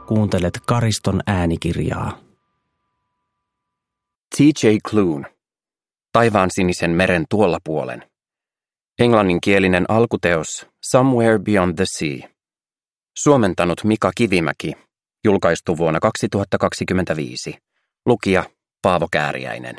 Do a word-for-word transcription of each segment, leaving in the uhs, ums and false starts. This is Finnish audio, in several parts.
kuuntelet Kariston äänikirjaa. T J Klune. Taivaan sinisen meren tuolla puolen. Englanninkielinen alkuteos Somewhere Beyond the Sea. Suomentanut Mika Kivimäki. Julkaistu vuonna kaksituhattakaksikymmentäviisi. Lukija Paavo Kääriäinen.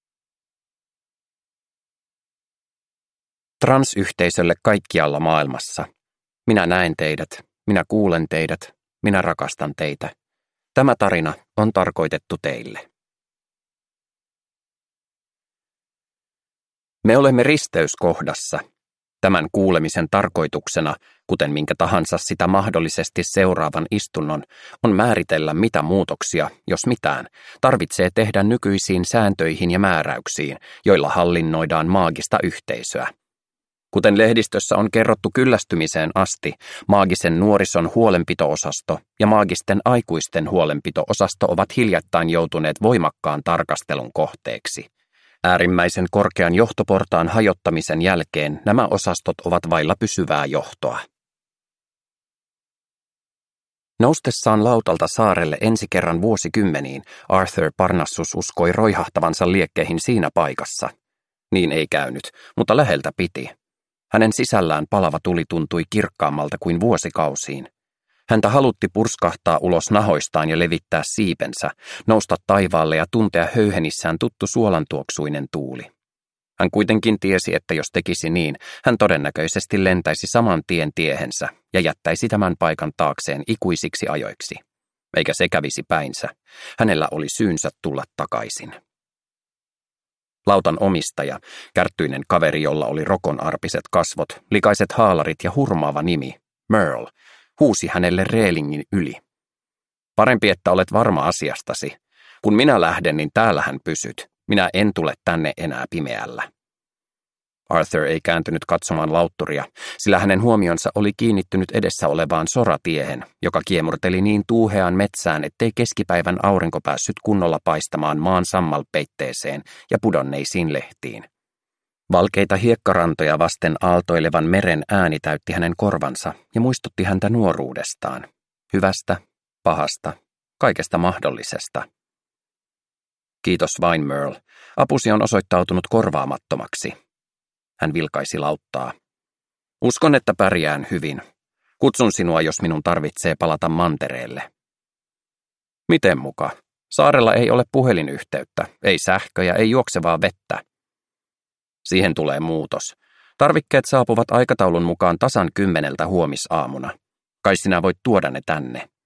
Transyhteisölle kaikkialla maailmassa. Minä näen teidät, minä kuulen teidät, minä rakastan teitä. Tämä tarina on tarkoitettu teille. Me olemme risteyskohdassa. Tämän kuulemisen tarkoituksena, kuten minkä tahansa sitä mahdollisesti seuraavan istunnon, on määritellä mitä muutoksia, jos mitään, tarvitsee tehdä nykyisiin sääntöihin ja määräyksiin, joilla hallinnoidaan maagista yhteisöä. Kuten lehdistössä on kerrottu kyllästymiseen asti, maagisen nuorison huolenpito-osasto ja maagisten aikuisten huolenpito-osasto ovat hiljattain joutuneet voimakkaan tarkastelun kohteeksi. Äärimmäisen korkean johtoportaan hajottamisen jälkeen nämä osastot ovat vailla pysyvää johtoa. Noustessaan lautalta saarelle ensi kerran vuosikymmeniin, Arthur Parnassus uskoi roihahtavansa liekkeihin siinä paikassa. Niin ei käynyt, mutta läheltä piti. Hänen sisällään palava tuli tuntui kirkkaammalta kuin vuosikausiin. Häntä halutti purskahtaa ulos nahoistaan ja levittää siipensä, nousta taivaalle ja tuntea höyhenissään tuttu suolantuoksuinen tuuli. Hän kuitenkin tiesi, että jos tekisi niin, hän todennäköisesti lentäisi saman tien tiehensä ja jättäisi tämän paikan taakseen ikuisiksi ajoiksi. Eikä se kävisi päinsä. Hänellä oli syynsä tulla takaisin. Lautan omistaja, kärttyinen kaveri, jolla oli rokonarpiset kasvot, likaiset haalarit ja hurmaava nimi, Merle, huusi hänelle reelingin yli. Parempi, että olet varma asiastasi. Kun minä lähden, niin täällähän pysyt. Minä en tule tänne enää pimeällä. Arthur ei kääntynyt katsomaan lautturia, sillä hänen huomionsa oli kiinnittynyt edessä olevaan soratiehen, joka kiemurteli niin tuuheaan metsään, ettei keskipäivän aurinko päässyt kunnolla paistamaan maan sammalpeitteeseen ja pudonneisiin lehtiin. Valkeita hiekkarantoja vasten aaltoilevan meren ääni täytti hänen korvansa ja muistutti häntä nuoruudestaan. Hyvästä, pahasta, kaikesta mahdollisesta. Kiitos vain, Merle. Apusi on osoittautunut korvaamattomaksi. Hän vilkaisi lauttaa. Uskon, että pärjään hyvin. Kutsun sinua, jos minun tarvitsee palata mantereelle. Miten muka? Saarella ei ole puhelinyhteyttä, ei sähköjä, ei juoksevaa vettä. Siihen tulee muutos. Tarvikkeet saapuvat aikataulun mukaan tasan kymmeneltä huomisaamuna. Kai sinä voit tuoda ne tänne.